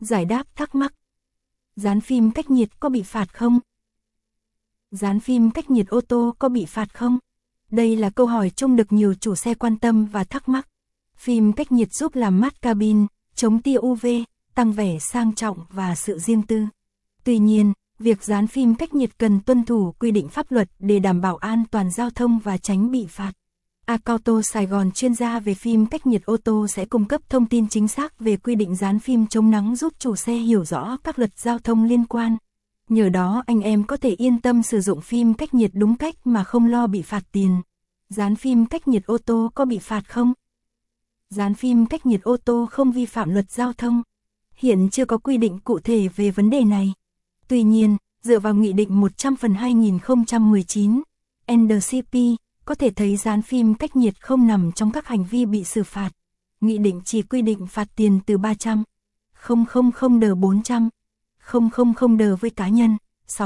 Giải đáp thắc mắc. Dán phim cách nhiệt có bị phạt không? Dán phim cách nhiệt ô tô có bị phạt không? Đây là câu hỏi chung được nhiều chủ xe quan tâm và thắc mắc. Phim cách nhiệt giúp làm mát cabin, chống tia UV, tăng vẻ sang trọng và sự riêng tư. Tuy nhiên, việc dán phim cách nhiệt cần tuân thủ quy định pháp luật để đảm bảo an toàn giao thông và tránh bị phạt. Acauto Sài Gòn, chuyên gia về phim cách nhiệt ô tô sẽ cung cấp thông tin chính xác về quy định dán phim chống nắng, giúp chủ xe hiểu rõ các luật giao thông liên quan. Nhờ đó anh em có thể yên tâm sử dụng phim cách nhiệt đúng cách mà không lo bị phạt tiền. Dán phim cách nhiệt ô tô có bị phạt không? Dán phim cách nhiệt ô tô không vi phạm luật giao thông. Hiện chưa có quy định cụ thể về vấn đề này. Tuy nhiên, dựa vào Nghị định 100/2019, NDCP, có thể thấy dán phim cách nhiệt không nằm trong các hành vi bị xử phạt. Nghị định chỉ quy định phạt tiền từ 300.000 đờ 400.000 đờ với cá nhân,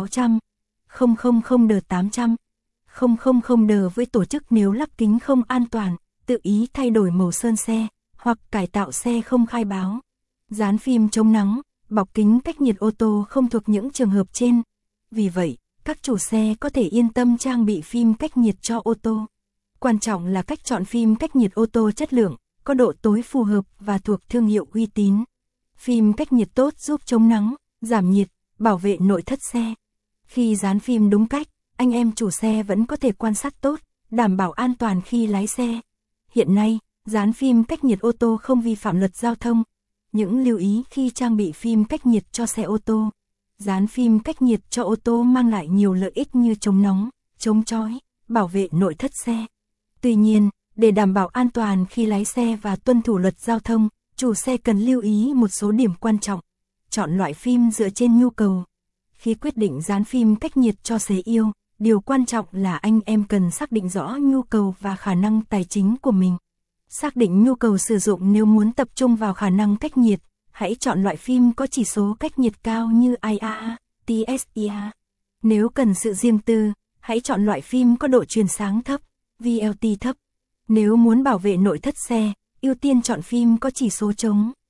600.000 đờ 800.000 đờ với tổ chức nếu lắp kính không an toàn, tự ý thay đổi màu sơn xe, hoặc cải tạo xe không khai báo. Dán phim chống nắng, bọc kính cách nhiệt ô tô không thuộc những trường hợp trên. Vì vậy, các chủ xe có thể yên tâm trang bị phim cách nhiệt cho ô tô. Quan trọng là cách chọn phim cách nhiệt ô tô chất lượng, có độ tối phù hợp và thuộc thương hiệu uy tín. Phim cách nhiệt tốt giúp chống nắng, giảm nhiệt, bảo vệ nội thất xe. Khi dán phim đúng cách, anh em chủ xe vẫn có thể quan sát tốt, đảm bảo an toàn khi lái xe. Hiện nay, dán phim cách nhiệt ô tô không vi phạm luật giao thông. Những lưu ý khi trang bị phim cách nhiệt cho xe ô tô. Dán phim cách nhiệt cho ô tô mang lại nhiều lợi ích như chống nóng, chống chói, bảo vệ nội thất xe. Tuy nhiên, để đảm bảo an toàn khi lái xe và tuân thủ luật giao thông, chủ xe cần lưu ý một số điểm quan trọng. Chọn loại phim dựa trên nhu cầu. Khi quyết định dán phim cách nhiệt cho xe yêu, điều quan trọng là anh em cần xác định rõ nhu cầu và khả năng tài chính của mình. Xác định nhu cầu sử dụng. Nếu muốn tập trung vào khả năng cách nhiệt, hãy chọn loại phim có chỉ số cách nhiệt cao như IAA, TSIA. Nếu cần sự riêng tư, hãy chọn loại phim có độ truyền sáng thấp, VLT thấp. Nếu muốn bảo vệ nội thất xe, ưu tiên chọn phim có chỉ số chống